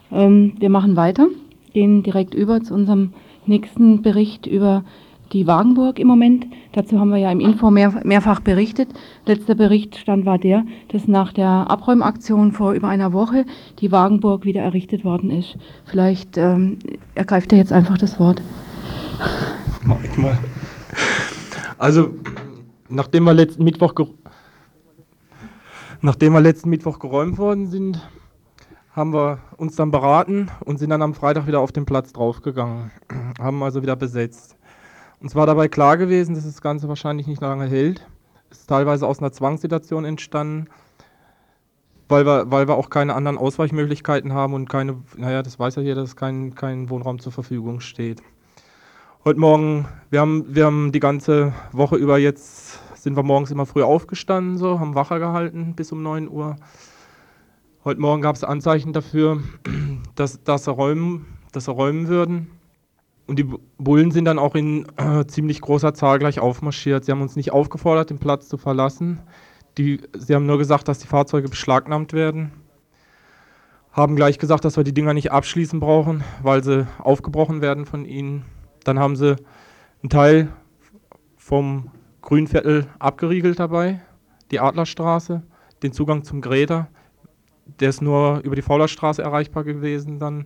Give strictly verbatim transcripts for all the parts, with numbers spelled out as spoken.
Ähm, wir machen weiter, gehen direkt über zu unserem nächsten Bericht über die Wagenburg im Moment. Dazu haben wir ja im Info mehr, mehrfach berichtet. Letzter Berichtstand war der, dass nach der Abräumaktion vor über einer Woche die Wagenburg wieder errichtet worden ist. Vielleicht ähm, ergreift er jetzt einfach das Wort. Mach ich mal. Also, nachdem wir letzten Mittwoch, ge- nachdem wir letzten Mittwoch geräumt worden sind, haben wir uns dann beraten und sind dann am Freitag wieder auf den Platz draufgegangen. Haben also wieder besetzt. Uns war dabei klar gewesen, dass das Ganze wahrscheinlich nicht lange hält. Es ist teilweise aus einer Zwangssituation entstanden, weil wir, weil wir auch keine anderen Ausweichmöglichkeiten haben und keine, naja, das weiß ja jeder, dass kein, kein Wohnraum zur Verfügung steht. Heute Morgen, wir haben, wir haben die ganze Woche über jetzt, sind wir morgens immer früh aufgestanden, so, haben Wache gehalten bis um neun Uhr. Heute Morgen gab es Anzeichen dafür, dass, dass, sie räumen, dass sie räumen würden. Und die Bullen sind dann auch in äh, ziemlich großer Zahl gleich aufmarschiert. Sie haben uns nicht aufgefordert, den Platz zu verlassen. Die, sie haben nur gesagt, dass die Fahrzeuge beschlagnahmt werden. Haben gleich gesagt, dass wir die Dinger nicht abschließen brauchen, weil sie aufgebrochen werden von ihnen. Dann haben sie einen Teil vom Grünviertel abgeriegelt dabei, die Adlerstraße, den Zugang zum Greta. Der ist nur über die Faulerstraße erreichbar gewesen dann.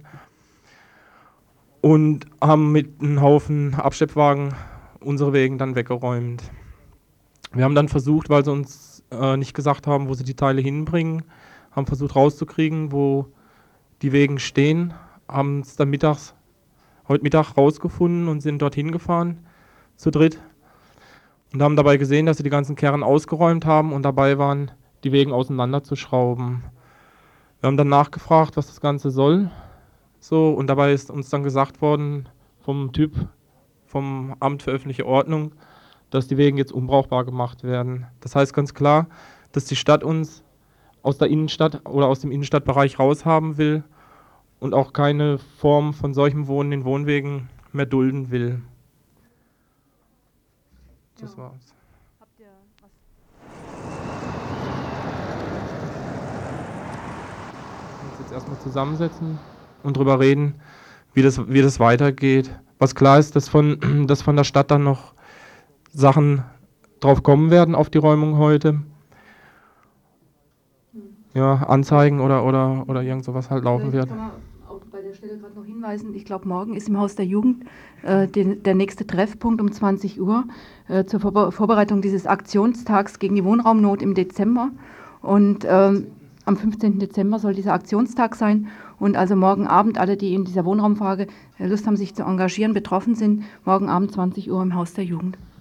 Und haben mit einem Haufen Abschleppwagen unsere Wegen dann weggeräumt. Wir haben dann versucht, weil sie uns äh, nicht gesagt haben, wo sie die Teile hinbringen, haben versucht rauszukriegen, wo die Wegen stehen, haben es dann mittags, heute Mittag rausgefunden und sind dorthin gefahren, zu dritt. Und haben dabei gesehen, dass sie die ganzen Kerne ausgeräumt haben und dabei waren, die Wegen auseinanderzuschrauben. Wir haben dann nachgefragt, was das Ganze soll. So, und dabei ist uns dann gesagt worden vom Typ, vom Amt für öffentliche Ordnung, dass die Wege jetzt unbrauchbar gemacht werden. Das heißt ganz klar, dass die Stadt uns aus der Innenstadt oder aus dem Innenstadtbereich raushaben will und auch keine Form von solchem Wohnen in Wohnwegen mehr dulden will. Das Ja. war's. Habt ihr was? Uns jetzt erstmal zusammensetzen und drüber reden, wie das, wie das weitergeht. Was klar ist, dass von, dass von der Stadt dann noch Sachen drauf kommen werden auf die Räumung heute. Ja, Anzeigen oder, oder, oder irgend sowas halt laufen Vielleicht wird. kann man auch bei der Stelle gerade noch hinweisen, ich glaube, morgen ist im Haus der Jugend äh, den, der nächste Treffpunkt um zwanzig Uhr äh, zur Vorbe Vorbereitung dieses Aktionstags gegen die Wohnraumnot im Dezember. Und ähm, am fünfzehnten Dezember soll dieser Aktionstag sein. Und also morgen Abend, alle, die in dieser Wohnraumfrage Lust haben, sich zu engagieren, betroffen sind, morgen Abend zwanzig Uhr im Haus der Jugend.